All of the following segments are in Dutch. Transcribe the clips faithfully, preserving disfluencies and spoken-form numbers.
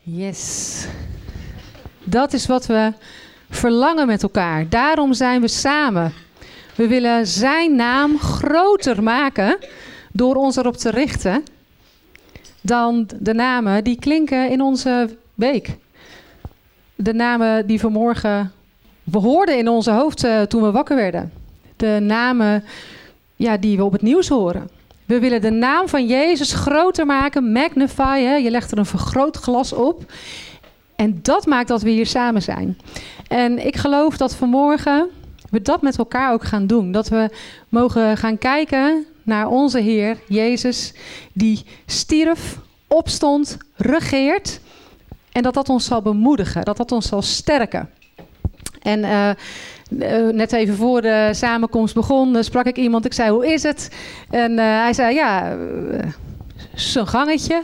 Yes. Dat is wat we verlangen met elkaar. Daarom zijn we samen. We willen zijn naam groter maken door ons erop te richten dan de namen die klinken in onze week. De namen die vanmorgen we hoorden in onze hoofd uh, toen we wakker werden. De namen ja, die we op het nieuws horen. We willen de naam van Jezus groter maken, magnify. Hè? Je legt er een vergrootglas op. En dat maakt dat we hier samen zijn. En ik geloof dat vanmorgen we dat met elkaar ook gaan doen. Dat we mogen gaan kijken naar onze Heer Jezus, die stierf, opstond, regeert. En dat dat ons zal bemoedigen, dat dat ons zal sterken. En uh, uh, net even voor de samenkomst begon, uh, sprak ik iemand. Ik zei, hoe is het? En uh, hij zei, ja, uh, zo'n gangetje.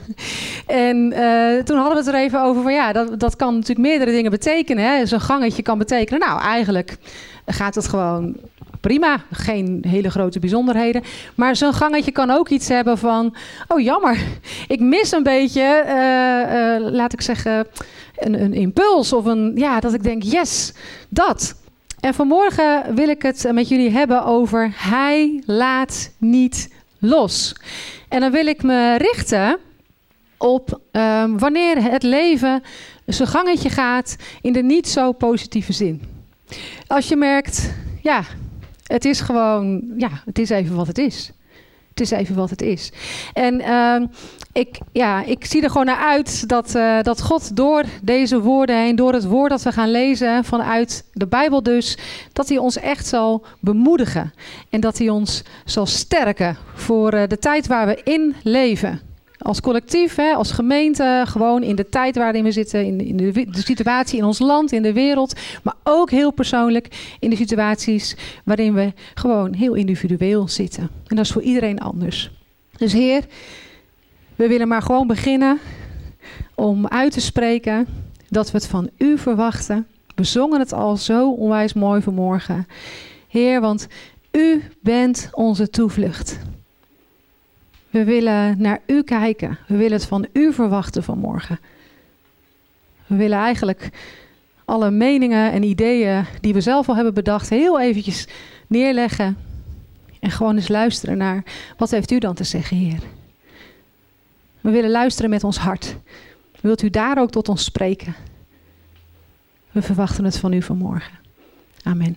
en uh, toen hadden we het er even over van, ja, dat, dat kan natuurlijk meerdere dingen betekenen. Hè? Zo'n gangetje kan betekenen, nou, eigenlijk gaat het gewoon prima. Geen hele grote bijzonderheden. Maar zo'n gangetje kan ook iets hebben van, oh jammer, ik mis een beetje, uh, uh, laat ik zeggen, een, een impuls. Of een, ja, dat ik denk, yes, dat. En vanmorgen wil ik het met jullie hebben over hij laat niet los. En dan wil ik me richten op um, wanneer het leven zijn gangetje gaat in de niet zo positieve zin. Als je merkt, ja, het is gewoon, ja, het is even wat het is. Het is even wat het is. En uh, ik, ja, ik zie er gewoon naar uit dat, uh, dat God door deze woorden heen, door het woord dat we gaan lezen vanuit de Bijbel dus, dat hij ons echt zal bemoedigen. En dat hij ons zal sterken voor uh, de tijd waar we in leven. Als collectief, hè, als gemeente, gewoon in de tijd waarin we zitten, in, in de, de situatie in ons land, in de wereld. Maar ook heel persoonlijk in de situaties waarin we gewoon heel individueel zitten. En dat is voor iedereen anders. Dus Heer, we willen maar gewoon beginnen om uit te spreken dat we het van U verwachten. We zongen het al zo onwijs mooi vanmorgen. Heer, want U bent onze toevlucht. We willen naar U kijken. We willen het van U verwachten vanmorgen. We willen eigenlijk alle meningen en ideeën die we zelf al hebben bedacht heel eventjes neerleggen. En gewoon eens luisteren naar wat heeft U dan te zeggen, Heer. We willen luisteren met ons hart. Wilt U daar ook tot ons spreken? We verwachten het van U vanmorgen. Amen.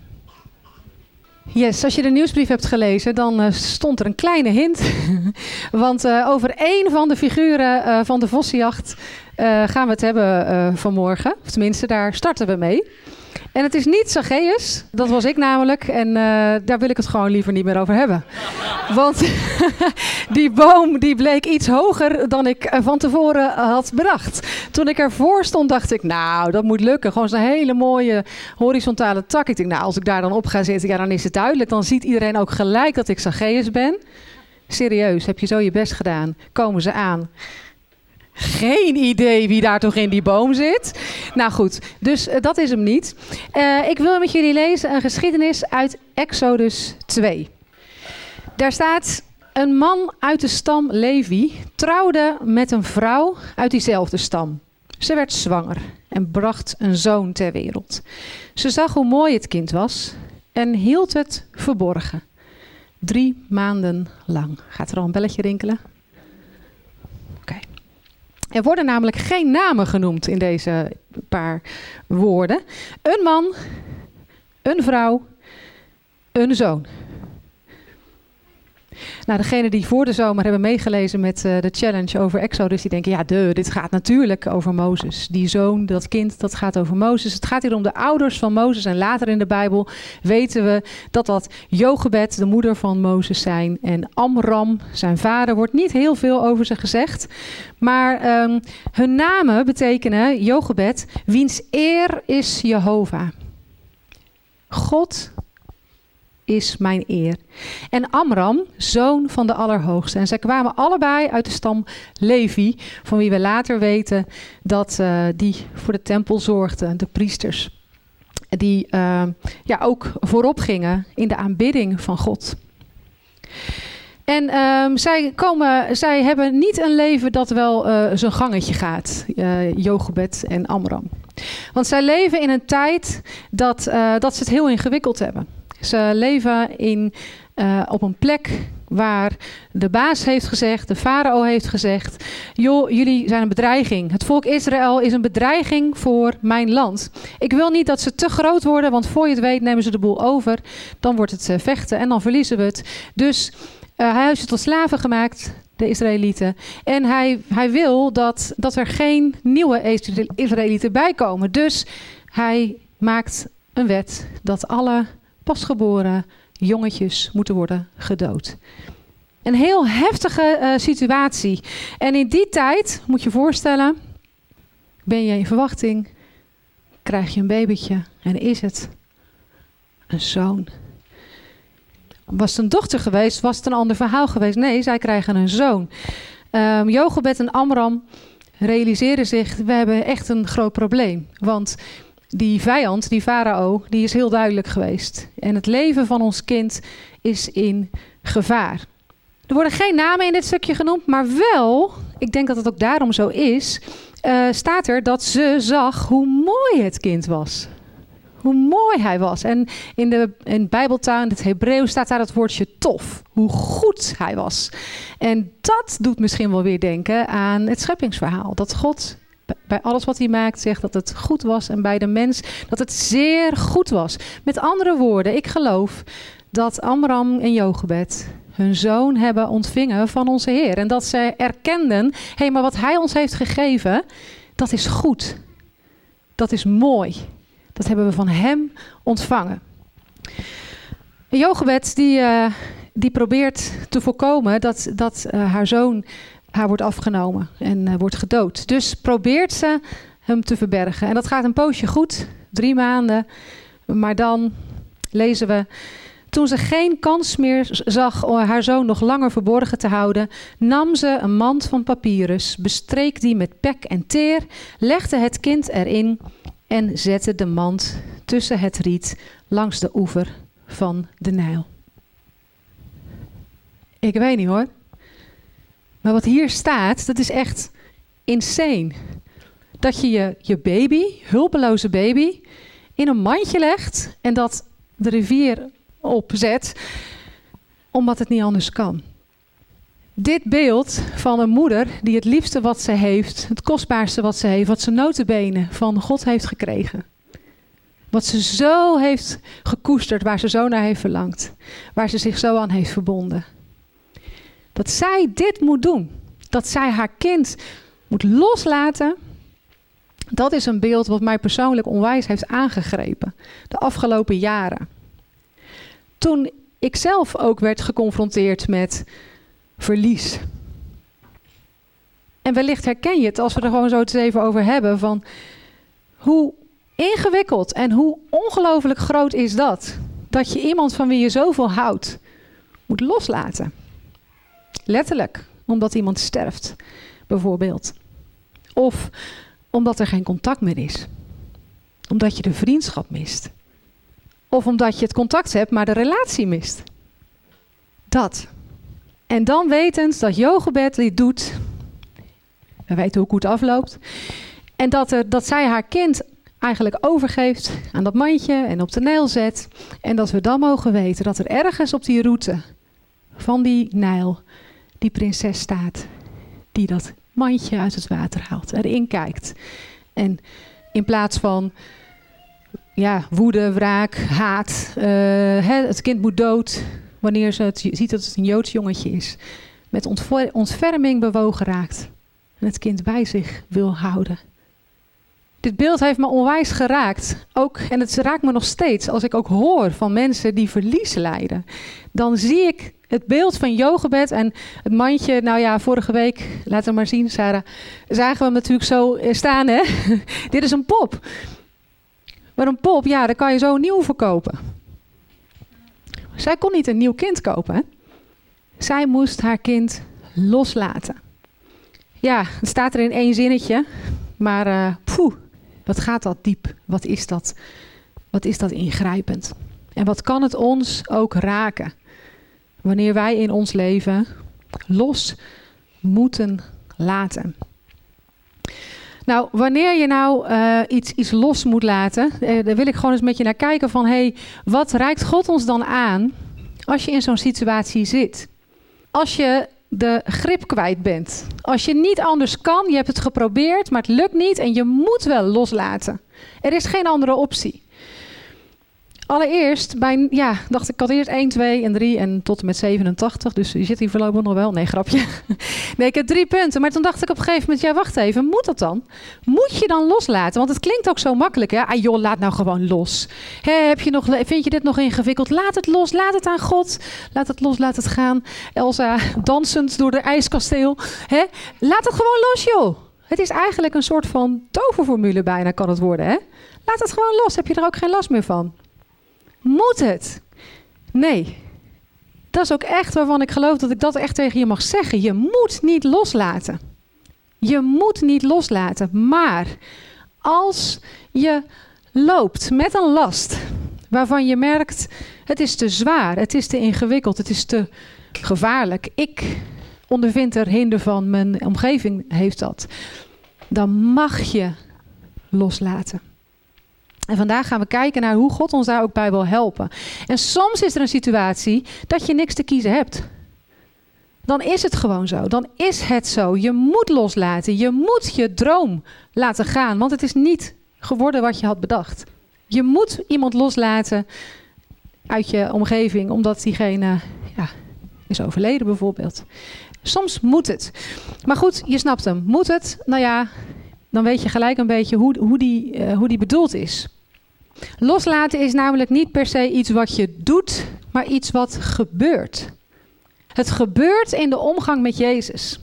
Yes, als je de nieuwsbrief hebt gelezen, dan uh, stond er een kleine hint. Want uh, over één van de figuren uh, van de vossenjacht uh, gaan we het hebben uh, vanmorgen. Of tenminste, daar starten we mee. En het is niet Zacchaeus, dat was ik namelijk. En uh, daar wil ik het gewoon liever niet meer over hebben. Want die boom die bleek iets hoger dan ik uh, van tevoren had bedacht. Toen ik ervoor stond, dacht ik, nou, dat moet lukken. Gewoon zo'n hele mooie horizontale tak. Ik denk, nou, als ik daar dan op ga zitten, ja, dan is het duidelijk. Dan ziet iedereen ook gelijk dat ik Zacchaeus ben. Serieus, heb je zo je best gedaan? Komen ze aan? Geen idee wie daar toch in die boom zit. Nou goed, dus uh, dat is hem niet. Uh, ik wil met jullie lezen een geschiedenis uit Exodus twee. Daar staat, een man uit de stam Levi trouwde met een vrouw uit diezelfde stam. Ze werd zwanger en bracht een zoon ter wereld. Ze zag hoe mooi het kind was en hield het verborgen. Drie maanden lang. Gaat er al een belletje rinkelen? Oké. Okay. Er worden namelijk geen namen genoemd in deze paar woorden. Een man, een vrouw, een zoon. Nou, degenen die voor de zomer hebben meegelezen met uh, de challenge over Exodus, die denken, ja, de, dit gaat natuurlijk over Mozes. Die zoon, dat kind, dat gaat over Mozes. Het gaat hier om de ouders van Mozes. En later in de Bijbel weten we dat dat Jochebed, de moeder van Mozes, zijn. En Amram, zijn vader, wordt niet heel veel over ze gezegd. Maar um, hun namen betekenen, Jochebed, wiens eer is Jehovah. God is mijn eer. En Amram, zoon van de Allerhoogste. En zij kwamen allebei uit de stam Levi, van wie we later weten dat uh, die voor de tempel zorgden, de priesters. Die uh, ja, ook voorop gingen in de aanbidding van God. En um, zij, komen, zij hebben niet een leven dat wel uh, zijn gangetje gaat, uh, Jochebed en Amram. Want zij leven in een tijd dat, uh, dat ze het heel ingewikkeld hebben. Ze leven in, uh, op een plek waar de baas heeft gezegd, de farao heeft gezegd, joh, jullie zijn een bedreiging. Het volk Israël is een bedreiging voor mijn land. Ik wil niet dat ze te groot worden, want voor je het weet nemen ze de boel over. Dan wordt het uh, vechten en dan verliezen we het. Dus uh, hij heeft ze tot slaven gemaakt, de Israëlieten. En hij, hij wil dat, dat er geen nieuwe Israëlieten bij komen. Dus hij maakt een wet dat alle pasgeboren jongetjes moeten worden gedood. Een heel heftige uh, situatie. En in die tijd, moet je je voorstellen, ben je in verwachting, krijg je een babytje en is het een zoon. Was het een dochter geweest, was het een ander verhaal geweest. Nee, zij krijgen een zoon. Um, Jochebed en Amram realiseren zich, we hebben echt een groot probleem. Want die vijand, die farao, die is heel duidelijk geweest. En het leven van ons kind is in gevaar. Er worden geen namen in dit stukje genoemd, maar wel, ik denk dat het ook daarom zo is, uh, staat er dat ze zag hoe mooi het kind was. Hoe mooi hij was. En in de in Bijbeltaal, in het Hebreeuws, staat daar het woordje tof. Hoe goed hij was. En dat doet misschien wel weer denken aan het scheppingsverhaal. Dat God bij alles wat hij maakt zegt dat het goed was. En bij de mens dat het zeer goed was. Met andere woorden, ik geloof dat Amram en Jochebed hun zoon hebben ontvingen van onze Heer. En dat ze erkenden, hé, hey, maar wat hij ons heeft gegeven, dat is goed. Dat is mooi. Dat hebben we van hem ontvangen. En Jochebed die, uh, die probeert te voorkomen dat, dat uh, haar zoon haar wordt afgenomen en uh, wordt gedood. Dus probeert ze hem te verbergen. En dat gaat een poosje goed, drie maanden. Maar dan lezen we, toen ze geen kans meer zag om haar zoon nog langer verborgen te houden, nam ze een mand van papyrus, bestreek die met pek en teer, legde het kind erin en zette de mand tussen het riet langs de oever van de Nijl. Ik weet niet hoor. Maar wat hier staat, dat is echt insane. Dat je je, je baby, hulpeloze baby, in een mandje legt en dat de rivier opzet, omdat het niet anders kan. Dit beeld van een moeder die het liefste wat ze heeft, het kostbaarste wat ze heeft, wat ze nota bene van God heeft gekregen. Wat ze zo heeft gekoesterd, waar ze zo naar heeft verlangd. Waar ze zich zo aan heeft verbonden. Dat zij dit moet doen. Dat zij haar kind moet loslaten. Dat is een beeld wat mij persoonlijk onwijs heeft aangegrepen. De afgelopen jaren. Toen ik zelf ook werd geconfronteerd met verlies. En wellicht herken je het als we er gewoon zo eens even over hebben. Van hoe ingewikkeld en hoe ongelooflijk groot is dat. Dat je iemand van wie je zoveel houdt moet loslaten. Letterlijk, omdat iemand sterft, bijvoorbeeld. Of omdat er geen contact meer is. Omdat je de vriendschap mist. Of omdat je het contact hebt, maar de relatie mist. Dat. En dan wetend dat Jochebed dit doet. We weten hoe goed afloopt. En dat, er, dat zij haar kind eigenlijk overgeeft aan dat mandje en op de Nijl zet. En dat we dan mogen weten dat er ergens op die route van die Nijl die prinses staat. Die dat mandje uit het water haalt, erin kijkt. En in plaats van ja, woede, wraak, haat, uh, hè, het kind moet dood wanneer ze het ziet dat het een Joods jongetje is. Met ontver- ontferming bewogen raakt. En het kind bij zich wil houden. Dit beeld heeft me onwijs geraakt. Ook, en het raakt me nog steeds als ik ook hoor van mensen die verlies lijden. Dan zie ik het beeld van Jochebed en het mandje. Nou ja, vorige week, laat het maar zien Sarah, zagen we hem natuurlijk zo staan. Hè? Dit is een pop. Maar een pop, ja, daar kan je zo nieuw verkopen. Zij kon niet een nieuw kind kopen. Hè? Zij moest haar kind loslaten. Ja, het staat er in één zinnetje. Maar uh, poeh, wat gaat dat diep? Wat is dat? Wat is dat ingrijpend? En wat kan het ons ook raken? wanneer wij in ons leven los moeten laten. Nou, wanneer je nou uh, iets, iets los moet laten, uh, daar wil ik gewoon eens met je naar kijken van, hey, wat reikt God ons dan aan als je in zo'n situatie zit? Als je de grip kwijt bent. Als je niet anders kan, je hebt het geprobeerd, maar het lukt niet en je moet wel loslaten. Er is geen andere optie. Allereerst, bij, ja, dacht ik, ik had eerst één, twee en drie en tot en met zevenentachtig. Dus je zit hier voorlopig nog wel. Nee, grapje. Nee, ik heb drie punten. Maar toen dacht ik op een gegeven moment, ja, wacht even. Moet dat dan? Moet je dan loslaten? Want het klinkt ook zo makkelijk, hè? Ah joh, laat nou gewoon los. Hè, heb je nog, vind je dit nog ingewikkeld? Laat het los, laat het aan God. Laat het los, laat het gaan. Elsa dansend door de ijskasteel. Hè? Laat het gewoon los, joh. Het is eigenlijk een soort van toverformule bijna kan het worden, hè? Laat het gewoon los. Heb je er ook geen last meer van? Moet het? Nee. Dat is ook echt waarvan ik geloof dat ik dat echt tegen je mag zeggen. Je moet niet loslaten. Je moet niet loslaten. Maar als je loopt met een last waarvan je merkt, het is te zwaar, het is te ingewikkeld, het is te gevaarlijk. Ik ondervind er hinder van, mijn omgeving heeft dat. Dan mag je loslaten. En vandaag gaan we kijken naar hoe God ons daar ook bij wil helpen. En soms is er een situatie dat je niks te kiezen hebt. Dan is het gewoon zo. Dan is het zo. Je moet loslaten. Je moet je droom laten gaan. Want het is niet geworden wat je had bedacht. Je moet iemand loslaten uit je omgeving. Omdat diegene ja, is overleden bijvoorbeeld. Soms moet het. Maar goed, je snapt hem. Moet het? Nou ja, dan weet je gelijk een beetje hoe, hoe, die, uh, hoe die bedoeld is. Loslaten is namelijk niet per se iets wat je doet, maar iets wat gebeurt. Het gebeurt in de omgang met Jezus.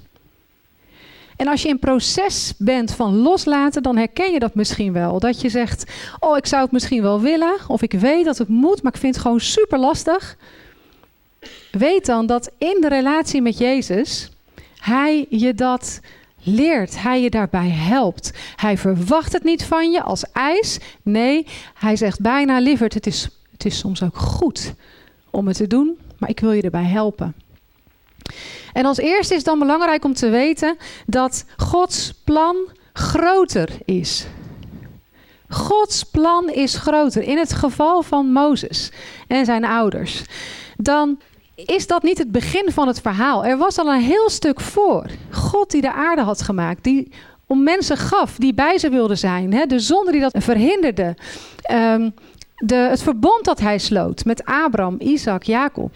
En als je in proces bent van loslaten, dan herken je dat misschien wel. Dat je zegt, oh, ik zou het misschien wel willen, of ik weet dat het moet, maar ik vind het gewoon super lastig. Weet dan dat in de relatie met Jezus, Hij je dat leert, Hij je daarbij helpt. Hij verwacht het niet van je als eis. Nee, Hij zegt bijna, lieverd, het is, het is soms ook goed om het te doen, maar ik wil je erbij helpen. En als eerste is dan belangrijk om te weten dat Gods plan groter is. Gods plan is groter. In het geval van Mozes en zijn ouders, dan is dat niet het begin van het verhaal. Er was al een heel stuk voor. God die de aarde had gemaakt, die om mensen gaf, die bij ze wilden zijn. Hè? De zonde die dat verhinderde. Um, de, het verbond dat hij sloot met Abraham, Isaac, Jacob.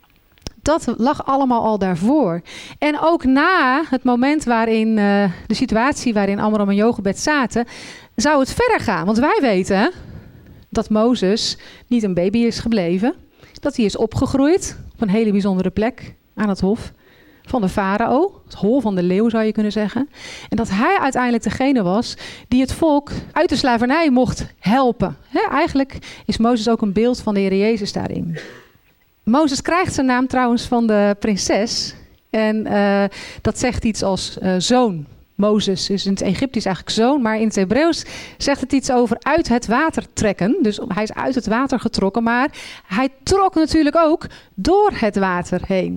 Dat lag allemaal al daarvoor. En ook na het moment waarin, uh, de situatie waarin Amram en Jochebed zaten, zou het verder gaan. Want wij weten dat Mozes niet een baby is gebleven. Dat hij is opgegroeid op een hele bijzondere plek aan het hof van de farao. Het hol van de leeuw zou je kunnen zeggen. En dat hij uiteindelijk degene was die het volk uit de slavernij mocht helpen. He, eigenlijk is Mozes ook een beeld van de Heer Jezus daarin. Mozes krijgt zijn naam trouwens van de prinses. En uh, dat zegt iets als uh, zoon. Mozes is in het Egyptisch eigenlijk zoon, maar in het Hebreeuws zegt het iets over uit het water trekken. Dus hij is uit het water getrokken, maar hij trok natuurlijk ook door het water heen.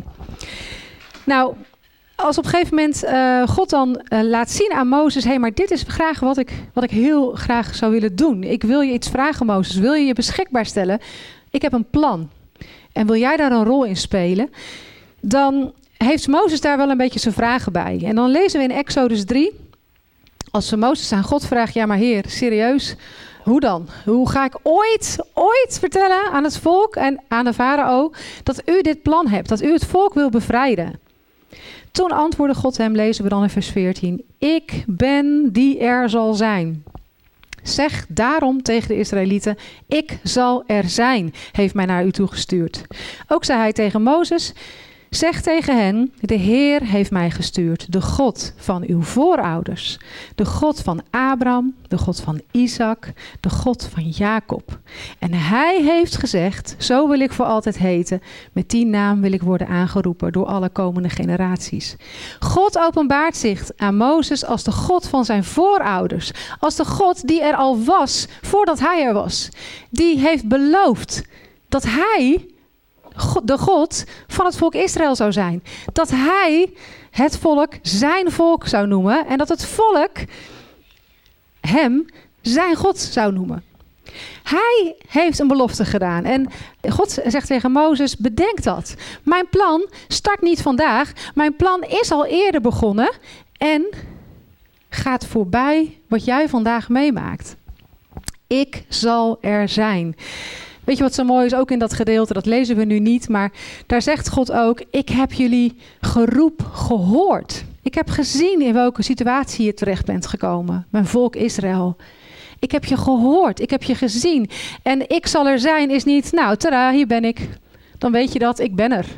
Nou, als op een gegeven moment uh, God dan uh, laat zien aan Mozes, hé, hey, maar dit is graag wat ik, wat ik heel graag zou willen doen. Ik wil je iets vragen, Mozes. Wil je je beschikbaar stellen? Ik heb een plan. En wil jij daar een rol in spelen? Dan heeft Mozes daar wel een beetje zijn vragen bij. En dan lezen we in Exodus drie. Als Mozes aan God vraagt, ja maar Heer, serieus, hoe dan? Hoe ga ik ooit, ooit vertellen aan het volk en aan de farao dat u dit plan hebt, dat u het volk wil bevrijden? Toen antwoordde God hem, lezen we dan in vers veertien, ik ben die er zal zijn. Zeg daarom tegen de Israëlieten, ik zal er zijn, heeft mij naar u toegestuurd. Ook zei hij tegen Mozes, zeg tegen hen, de Heer heeft mij gestuurd, de God van uw voorouders, de God van Abraham, de God van Isaac, de God van Jacob. En hij heeft gezegd, zo wil ik voor altijd heten, met die naam wil ik worden aangeroepen door alle komende generaties. God openbaart zich aan Mozes als de God van zijn voorouders, als de God die er al was voordat hij er was. Die heeft beloofd dat hij de God van het volk Israël zou zijn. Dat hij het volk zijn volk zou noemen. En dat het volk hem zijn God zou noemen. Hij heeft een belofte gedaan. En God zegt tegen Mozes, bedenk dat. Mijn plan start niet vandaag. Mijn plan is al eerder begonnen. En gaat voorbij wat jij vandaag meemaakt. Ik zal er zijn. Weet je wat zo mooi is, ook in dat gedeelte, dat lezen we nu niet, maar daar zegt God ook, ik heb jullie geroep gehoord. Ik heb gezien in welke situatie je terecht bent gekomen, mijn volk Israël. Ik heb je gehoord, ik heb je gezien. En ik zal er zijn is niet, nou tada, hier ben ik. Dan weet je dat, ik ben er.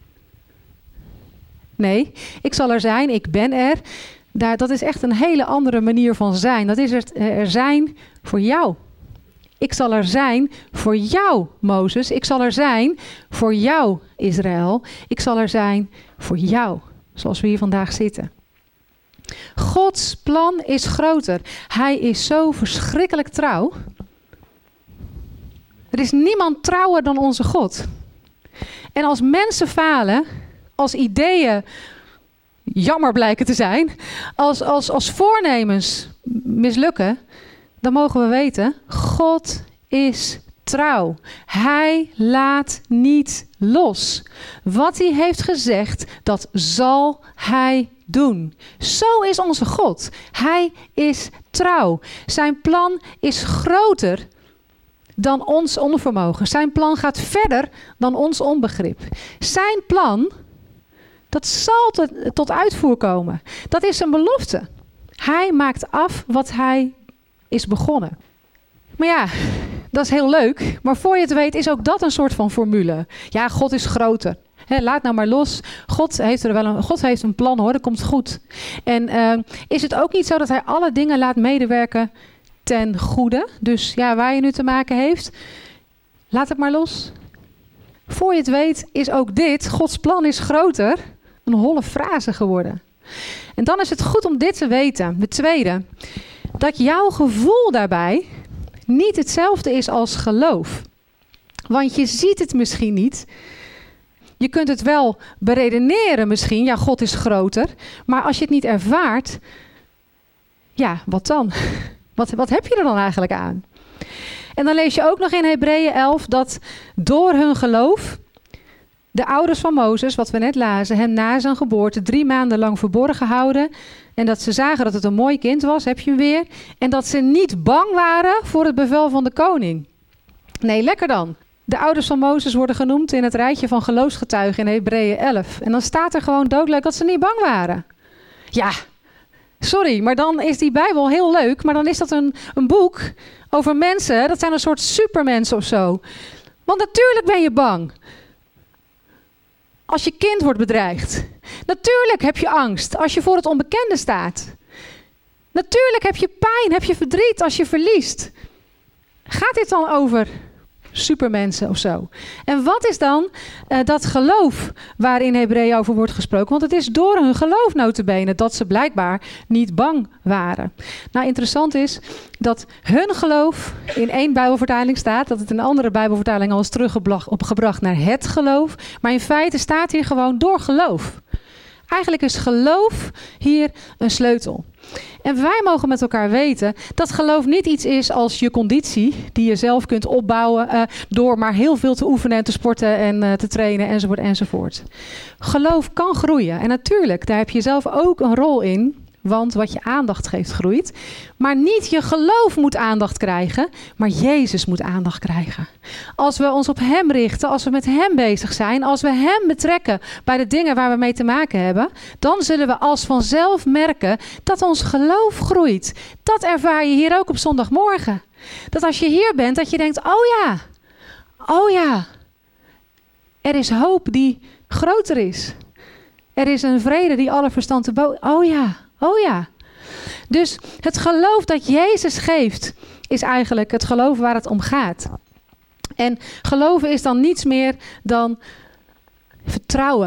Nee, ik zal er zijn, ik ben er. Daar, dat is echt een hele andere manier van zijn. Dat is er, er zijn voor jou. Ik zal er zijn voor jou, Mozes. Ik zal er zijn voor jou, Israël. Ik zal er zijn voor jou, zoals we hier vandaag zitten. Gods plan is groter. Hij is zo verschrikkelijk trouw. Er is niemand trouwer dan onze God. En als mensen falen, als ideeën jammer blijken te zijn, als, als, als voornemens mislukken, dan mogen we weten, God is trouw. Hij laat niet los. Wat hij heeft gezegd, dat zal hij doen. Zo is onze God. Hij is trouw. Zijn plan is groter dan ons onvermogen. Zijn plan gaat verder dan ons onbegrip. Zijn plan, dat zal tot, tot uitvoer komen. Dat is een belofte. Hij maakt af wat hij is begonnen. Maar ja, dat is heel leuk. Maar voor je het weet is ook dat een soort van formule. Ja, God is groter. He, laat nou maar los. God heeft er wel een, God heeft een plan hoor, dat komt goed. En uh, is het ook niet zo dat hij alle dingen laat medewerken ten goede? Dus ja, waar je nu te maken heeft, laat het maar los. Voor je het weet is ook dit, Gods plan is groter, een holle frase geworden. En dan is het goed om dit te weten. De tweede, dat jouw gevoel daarbij niet hetzelfde is als geloof. Want je ziet het misschien niet. Je kunt het wel beredeneren misschien. Ja, God is groter. Maar als je het niet ervaart, ja, wat dan? Wat, wat heb je er dan eigenlijk aan? En dan lees je ook nog in Hebreeën elf dat door hun geloof de ouders van Mozes, wat we net lazen, hem na zijn geboorte drie maanden lang verborgen houden. En dat ze zagen dat het een mooi kind was, heb je hem weer. En dat ze niet bang waren voor het bevel van de koning. Nee, lekker dan. De ouders van Mozes worden genoemd in het rijtje van geloofsgetuigen in Hebreeën elf. En dan staat er gewoon doodleuk dat ze niet bang waren. Ja, sorry, maar dan is die Bijbel heel leuk. Maar dan is dat een, een boek over mensen. Dat zijn een soort supermensen of zo. Want natuurlijk ben je bang. Als je kind wordt bedreigd. Natuurlijk heb je angst als je voor het onbekende staat. Natuurlijk heb je pijn, heb je verdriet als je verliest. Gaat dit dan over supermensen of zo? En wat is dan uh, dat geloof waar in Hebreeën over wordt gesproken? Want het is door hun geloof nota bene dat ze blijkbaar niet bang waren. Nou, interessant is dat hun geloof in één Bijbelvertaling staat, dat het in een andere Bijbelvertaling al is teruggebracht naar het geloof. Maar in feite staat hier gewoon door geloof. Eigenlijk is geloof hier een sleutel. En wij mogen met elkaar weten dat geloof niet iets is als je conditie die je zelf kunt opbouwen uh, door maar heel veel te oefenen en te sporten en uh, te trainen enzovoort enzovoort. Geloof kan groeien en natuurlijk, daar heb je zelf ook een rol in. Want wat je aandacht geeft, groeit. Maar niet je geloof moet aandacht krijgen, maar Jezus moet aandacht krijgen. Als we ons op hem richten, als we met hem bezig zijn, als we hem betrekken bij de dingen waar we mee te maken hebben, dan zullen we als vanzelf merken dat ons geloof groeit. Dat ervaar je hier ook op zondagmorgen. Dat als je hier bent, dat je denkt, oh ja, oh ja, er is hoop die groter is. Er is een vrede die alle verstand te boven. Oh ja. Oh ja. Dus het geloof dat Jezus geeft is eigenlijk het geloof waar het om gaat. En geloven is dan niets meer dan vertrouwen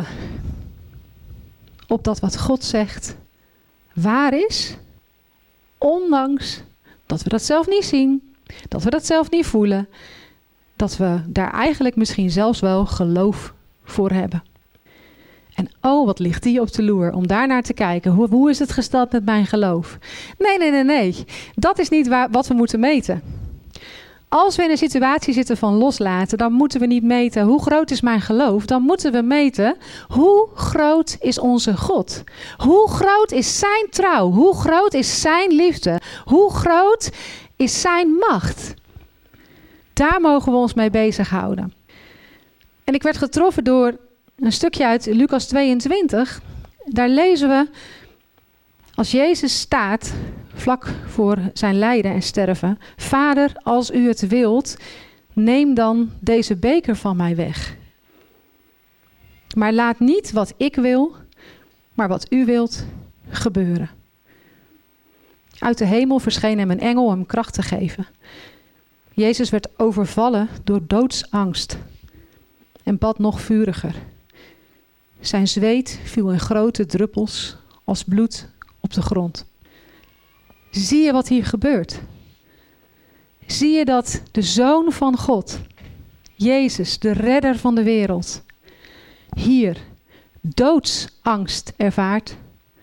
op dat wat God zegt waar is. Ondanks dat we dat zelf niet zien, dat we dat zelf niet voelen. dat we daar eigenlijk misschien zelfs wel geloof voor hebben. En oh, wat ligt die op de loer om daar naar te kijken. Hoe, hoe is het gesteld met mijn geloof? Nee, nee, nee, nee. Dat is niet waar, wat we moeten meten. Als we in een situatie zitten van loslaten, dan moeten we niet meten hoe groot is mijn geloof. Dan moeten we meten hoe groot is onze God. Hoe groot is zijn trouw? Hoe groot is zijn liefde? Hoe groot is zijn macht? Daar mogen we ons mee bezighouden. En ik werd getroffen door een stukje uit Lucas tweeëntwintig. Daar lezen we, als Jezus staat vlak voor zijn lijden en sterven: Vader, als u het wilt, neem dan deze beker van mij weg. Maar laat niet wat ik wil, maar wat u wilt gebeuren. Uit de hemel verscheen hem een engel om hem kracht te geven. Jezus werd overvallen door doodsangst en bad nog vuriger. Zijn zweet viel in grote druppels als bloed op de grond. Zie je wat hier gebeurt? Zie je dat de Zoon van God, Jezus, de redder van de wereld, hier doodsangst ervaart?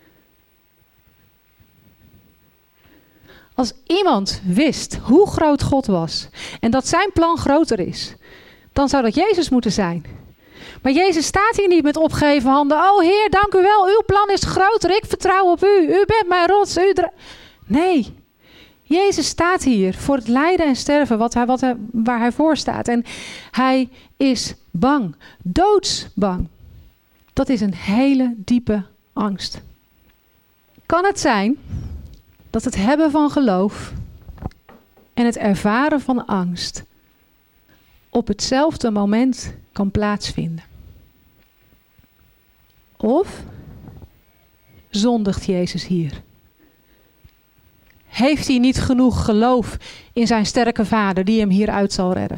Als iemand wist hoe groot God was en dat zijn plan groter is, dan zou dat Jezus moeten zijn. Maar Jezus staat hier niet met opgeheven handen. Oh Heer, dank u wel, uw plan is groter, ik vertrouw op u, u bent mijn rots. U dra- nee, Jezus staat hier voor het lijden en sterven wat hij, wat hij, waar hij voor staat. En hij is bang, doodsbang. Dat is een hele diepe angst. Kan het zijn dat het hebben van geloof en het ervaren van angst op hetzelfde moment kan plaatsvinden? Of zondigt Jezus hier? Heeft hij niet genoeg geloof in zijn sterke Vader die hem hieruit zal redden?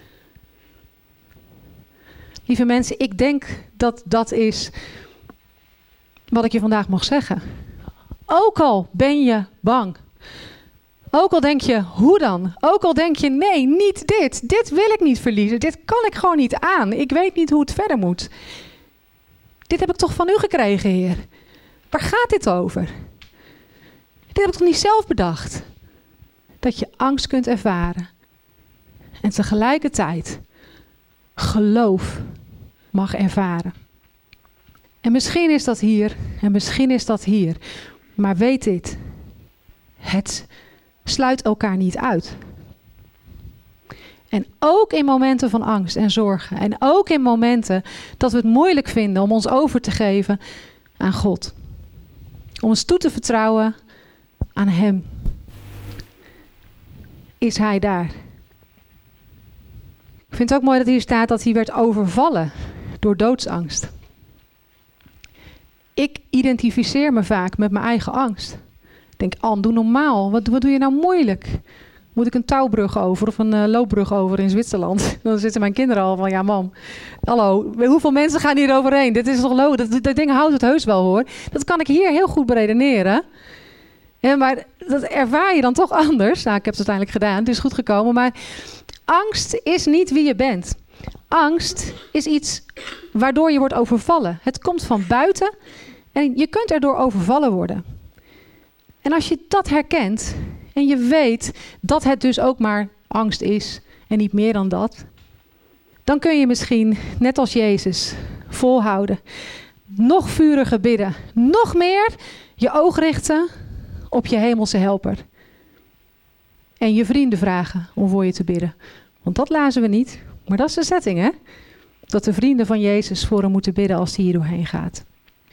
Lieve mensen, ik denk dat dat is wat ik je vandaag mag zeggen. Ook al ben je bang. Ook al denk je, hoe dan? Ook al denk je, nee, niet dit. Dit wil ik niet verliezen. Dit kan ik gewoon niet aan. Ik weet niet hoe het verder moet. Dit heb ik toch van u gekregen, Heer? Waar gaat dit over? Dit heb ik toch niet zelf bedacht? Dat je angst kunt ervaren. En tegelijkertijd geloof mag ervaren. En misschien is dat hier. En misschien is dat hier. Maar weet dit. Het sluit elkaar niet uit. En ook in momenten van angst en zorgen. En ook in momenten dat we het moeilijk vinden om ons over te geven aan God. Om ons toe te vertrouwen aan Hem. Is Hij daar. Ik vind het ook mooi dat hier staat dat hij werd overvallen door doodsangst. Ik identificeer me vaak met mijn eigen angst. Ik denk, Ann, doe normaal. Wat, wat doe je nou moeilijk? Moet ik een touwbrug over of een uh, loopbrug over in Zwitserland? Dan zitten mijn kinderen al van, ja mam, hallo, hoeveel mensen gaan hier overheen? Dit is toch low, dat, dat ding houdt het heus wel hoor. Dat kan ik hier heel goed beredeneren. Ja, maar dat ervaar je dan toch anders. Nou, ik heb het uiteindelijk gedaan, het is goed gekomen. Maar angst is niet wie je bent. Angst is iets waardoor je wordt overvallen. Het komt van buiten en je kunt erdoor overvallen worden. En als je dat herkent en je weet dat het dus ook maar angst is en niet meer dan dat, dan kun je misschien, net als Jezus, volhouden. Nog vuriger bidden. Nog meer je oog richten op je hemelse helper. En je vrienden vragen om voor je te bidden. Want dat lazen we niet. Maar dat is de setting, hè? Dat de vrienden van Jezus voor hem moeten bidden als hij hier doorheen gaat.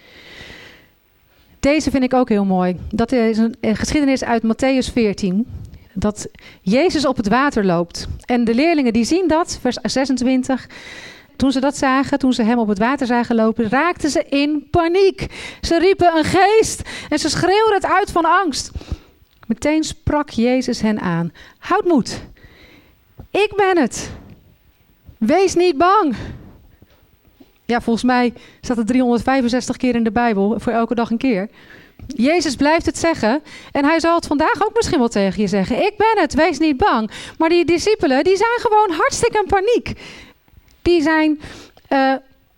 Deze vind ik ook heel mooi. Dat is een geschiedenis uit Mattheüs veertien. Dat Jezus op het water loopt. En de leerlingen die zien dat, vers zesentwintig. Toen ze dat zagen, toen ze hem op het water zagen lopen, raakten ze in paniek. Ze riepen een geest en ze schreeuwden het uit van angst. Meteen sprak Jezus hen aan. Houd moed. Ik ben het. Wees niet bang. Ja, volgens mij staat het driehonderdvijfenzestig keer in de Bijbel, voor elke dag een keer. Jezus blijft het zeggen. En hij zal het vandaag ook misschien wel tegen je zeggen. Ik ben het, wees niet bang. Maar die discipelen, die zijn gewoon hartstikke in paniek. Die zijn uh,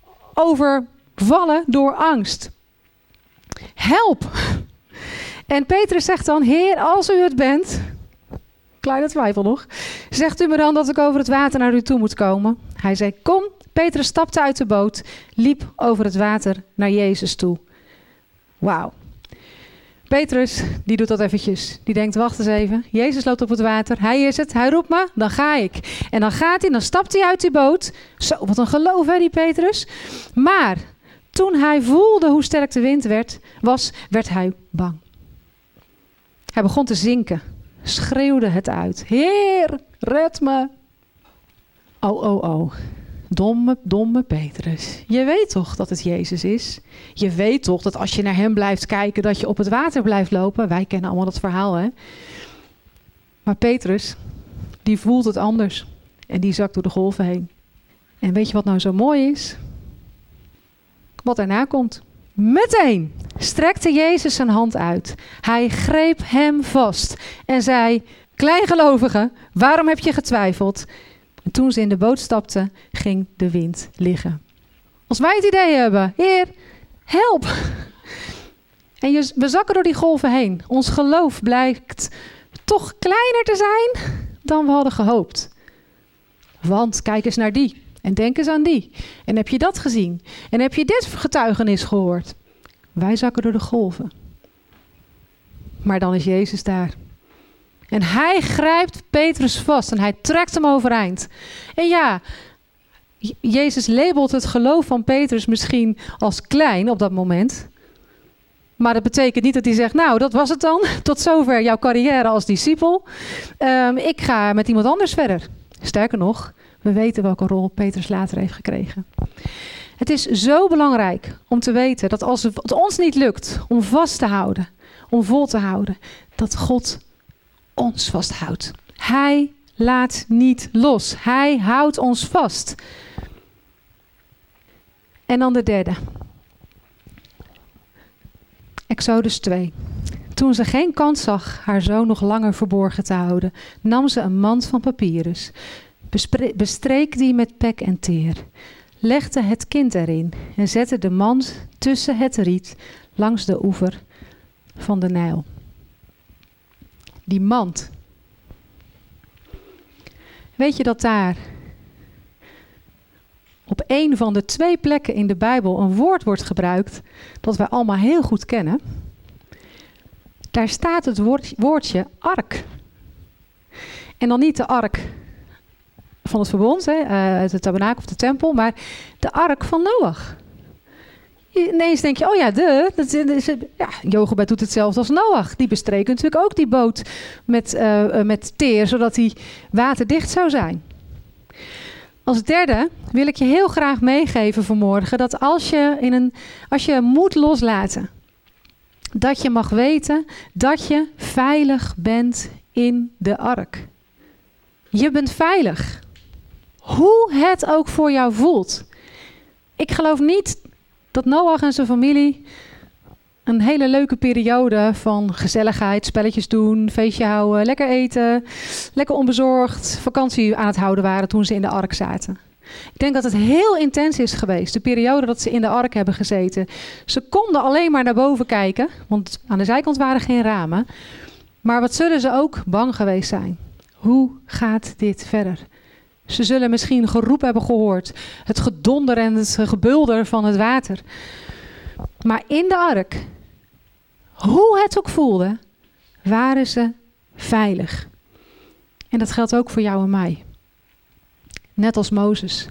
overvallen door angst. Help! En Petrus zegt dan, Heer, als u het bent... Kleine twijfel nog. Zegt u me dan dat ik over het water naar u toe moet komen? Hij zei, kom. Petrus stapte uit de boot, liep over het water naar Jezus toe. Wauw. Petrus, die doet dat eventjes. Die denkt, wacht eens even. Jezus loopt op het water. Hij is het. Hij roept me. Dan ga ik. En dan gaat hij. Dan stapt hij uit die boot. Zo, wat een geloof hè, die Petrus. Maar toen hij voelde hoe sterk de wind werd, was, werd hij bang. Hij begon te zinken. Schreeuwde het uit. Heer, red me. Oh, oh, oh. Domme, domme Petrus. Je weet toch dat het Jezus is? Je weet toch dat als je naar hem blijft kijken, dat je op het water blijft lopen? Wij kennen allemaal dat verhaal, hè? Maar Petrus, die voelt het anders. En die zakt door de golven heen. En weet je wat nou zo mooi is? Wat daarna komt. Meteen strekte Jezus zijn hand uit. Hij greep hem vast en zei, kleingelovige, waarom heb je getwijfeld? En toen ze in de boot stapten, ging de wind liggen. Als wij het idee hebben, Heer, help. En je, we zakken door die golven heen. Ons geloof blijkt toch kleiner te zijn dan we hadden gehoopt. Want kijk eens naar die. En denk eens aan die. En heb je dat gezien? En heb je dit getuigenis gehoord? Wij zakken door de golven. Maar dan is Jezus daar. En hij grijpt Petrus vast en hij trekt hem overeind. En ja, Jezus labelt het geloof van Petrus misschien als klein op dat moment. Maar dat betekent niet dat hij zegt, nou dat was het dan. Tot zover jouw carrière als discipel. Um, ik ga met iemand anders verder. Sterker nog, we weten welke rol Petrus later heeft gekregen. Het is zo belangrijk om te weten dat als het ons niet lukt om vast te houden, om vol te houden, dat God ons vasthoudt. Hij laat niet los. Hij houdt ons vast. En dan de derde. Exodus twee. Toen ze geen kans zag haar zoon nog langer verborgen te houden, nam ze een mand van papyrus, bespre- bestreek die met pek en teer, legde het kind erin en zette de mand tussen het riet langs de oever van de Nijl. Die mand. Weet je dat daar op een van de twee plekken in de Bijbel een woord wordt gebruikt dat wij allemaal heel goed kennen? Daar staat het woord, woordje ark. En dan niet de ark van het verbond, hè, uh, de tabernakel of de tempel, maar de ark van Noach. Ineens denk je, oh ja, de, dat is, ja, Jochebed doet hetzelfde als Noach. Die bestreek natuurlijk ook die boot met, uh, met teer, zodat die waterdicht zou zijn. Als derde wil ik je heel graag meegeven vanmorgen dat als je, in een, als je moet loslaten, dat je mag weten dat je veilig bent in de ark. Je bent veilig. Hoe het ook voor jou voelt. Ik geloof niet dat Noach en zijn familie een hele leuke periode van gezelligheid, spelletjes doen, feestje houden, lekker eten, lekker onbezorgd, vakantie aan het houden waren toen ze in de ark zaten. Ik denk dat het heel intens is geweest, de periode dat ze in de ark hebben gezeten. Ze konden alleen maar naar boven kijken, want aan de zijkant waren geen ramen. Maar wat zullen ze ook bang geweest zijn? Hoe gaat dit verder? Ze zullen misschien geroep hebben gehoord. Het gedonder en het gebulder van het water. Maar in de ark, hoe het ook voelde, waren ze veilig. En dat geldt ook voor jou en mij. Net als Mozes.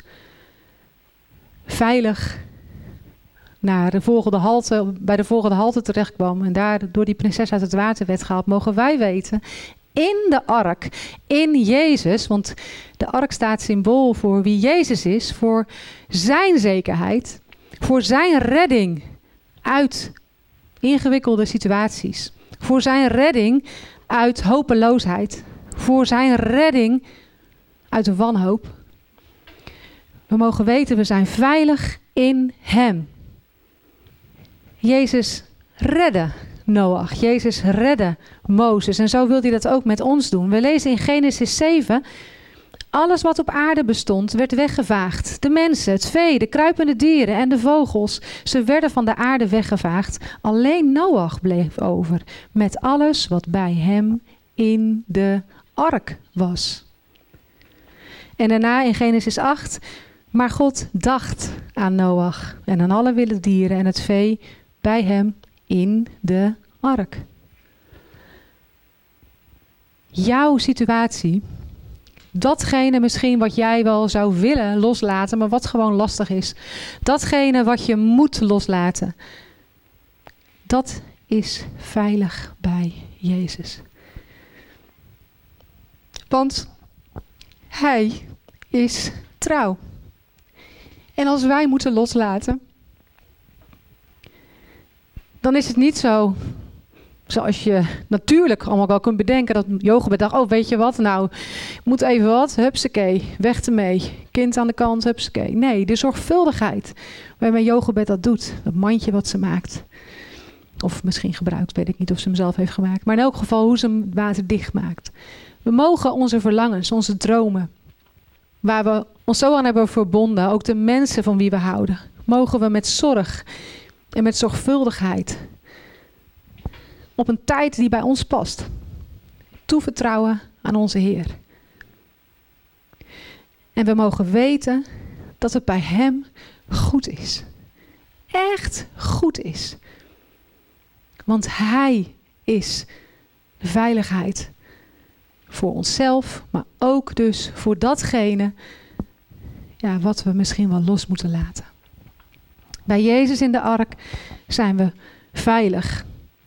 Veilig naar de volgende halte, bij de volgende halte terecht kwam. En daar door die prinses uit het water werd gehaald. Mogen wij weten, in de ark, in Jezus, want de ark staat symbool voor wie Jezus is, voor zijn zekerheid, voor zijn redding uit ingewikkelde situaties, voor zijn redding uit hopeloosheid, voor zijn redding uit de wanhoop. We mogen weten, we zijn veilig in hem. Jezus redde Noach. Jezus redde Mozes. En zo wil hij dat ook met ons doen. We lezen in Genesis zeven. Alles wat op aarde bestond, werd weggevaagd. De mensen, het vee, de kruipende dieren en de vogels. Ze werden van de aarde weggevaagd. Alleen Noach bleef over. Met alles wat bij hem in de ark was. En daarna in Genesis acht. Maar God dacht aan Noach en aan alle wilde dieren en het vee bij hem in de ark. Jouw situatie, datgene misschien wat jij wel zou willen loslaten, maar wat gewoon lastig is. Datgene wat je moet loslaten. Dat is veilig bij Jezus. Want Hij is trouw. En als wij moeten loslaten, dan is het niet zo zoals je natuurlijk allemaal wel kunt bedenken. Dat Jochebed dacht, oh weet je wat, nou, moet even wat, hupsakee, weg ermee. Kind aan de kant, hupsakee. Nee, de zorgvuldigheid waarmee Jochebed dat doet. Dat mandje wat ze maakt. Of misschien gebruikt, weet ik niet of ze hem zelf heeft gemaakt. Maar in elk geval hoe ze hem water dicht maakt. We mogen onze verlangens, onze dromen, waar we ons zo aan hebben verbonden, ook de mensen van wie we houden, mogen we met zorg en met zorgvuldigheid op een tijd die bij ons past toevertrouwen aan onze Heer. En we mogen weten dat het bij Hem goed is. Echt goed is. Want Hij is de veiligheid voor onszelf, maar ook dus voor datgene ja, wat we misschien wel los moeten laten. Bij Jezus in de ark zijn we veilig.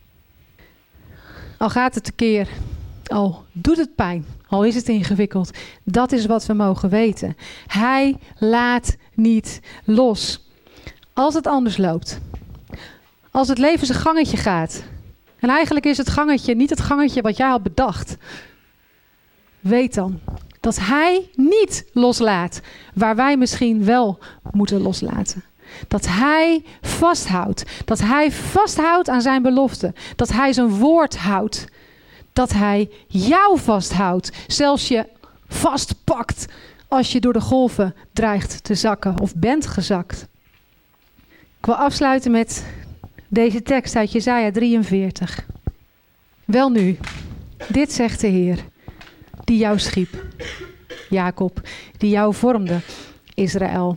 Al gaat het tekeer, al doet het pijn, al is het ingewikkeld. Dat is wat we mogen weten. Hij laat niet los. Als het anders loopt. Als het leven zijn gangetje gaat. En eigenlijk is het gangetje niet het gangetje wat jij had bedacht. Weet dan dat Hij niet loslaat waar wij misschien wel moeten loslaten. Dat Hij vasthoudt. Dat Hij vasthoudt aan zijn belofte. Dat Hij zijn woord houdt. Dat Hij jou vasthoudt. Zelfs je vastpakt als je door de golven dreigt te zakken of bent gezakt. Ik wil afsluiten met deze tekst uit Jesaja drieënveertig. Welnu, dit zegt de Heer, die jou schiep. Jacob, die jou vormde, Israël.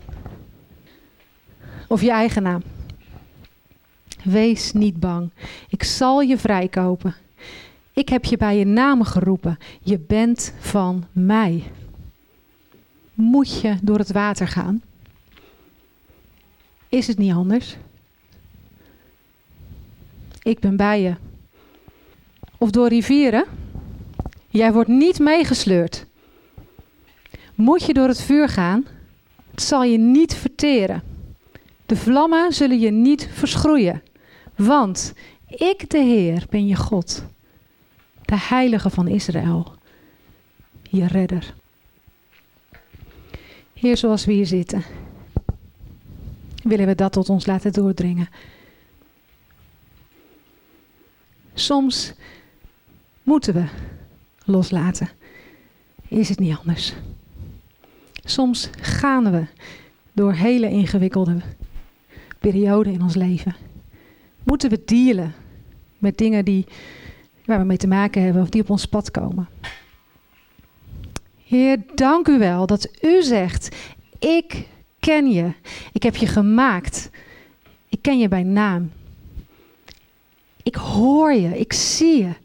Of je eigen naam. Wees niet bang. Ik zal je vrijkopen. Ik heb je bij je naam geroepen. Je bent van mij. Moet je door het water gaan? Is het niet anders? Ik ben bij je. Of door rivieren? Jij wordt niet meegesleurd. Moet je door het vuur gaan? Het zal je niet verteren. De vlammen zullen je niet verschroeien. Want ik, de Heer, ben je God. De Heilige van Israël. Je redder. Heer, zoals we hier zitten, willen we dat tot ons laten doordringen. Soms moeten we loslaten. Is het niet anders? Soms gaan we door hele ingewikkelde perioden in ons leven. Moeten we dealen met dingen die, waar we mee te maken hebben of die op ons pad komen. Heer, dank u wel dat u zegt, ik ken je. Ik heb je gemaakt. Ik ken je bij naam. Ik hoor je. Ik zie je.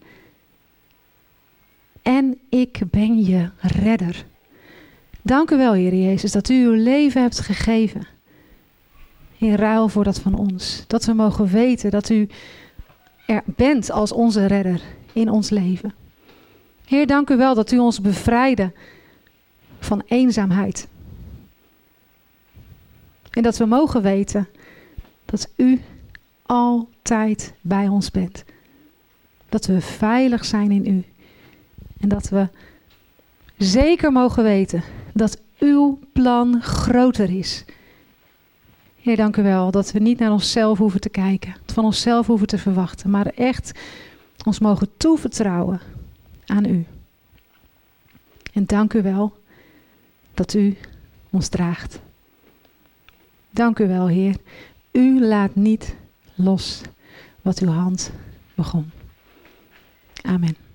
En ik ben je redder. Dank u wel, Heer Jezus, dat u uw leven hebt gegeven. In ruil voor dat van ons. Dat we mogen weten dat u er bent als onze redder in ons leven. Heer, dank u wel dat u ons bevrijdde van eenzaamheid. En dat we mogen weten dat u altijd bij ons bent. Dat we veilig zijn in u. En dat we zeker mogen weten dat uw plan groter is. Heer, dank u wel dat we niet naar onszelf hoeven te kijken. Het van onszelf hoeven te verwachten. Maar echt ons mogen toevertrouwen aan u. En dank u wel dat u ons draagt. Dank u wel, Heer. U laat niet los wat uw hand begon. Amen.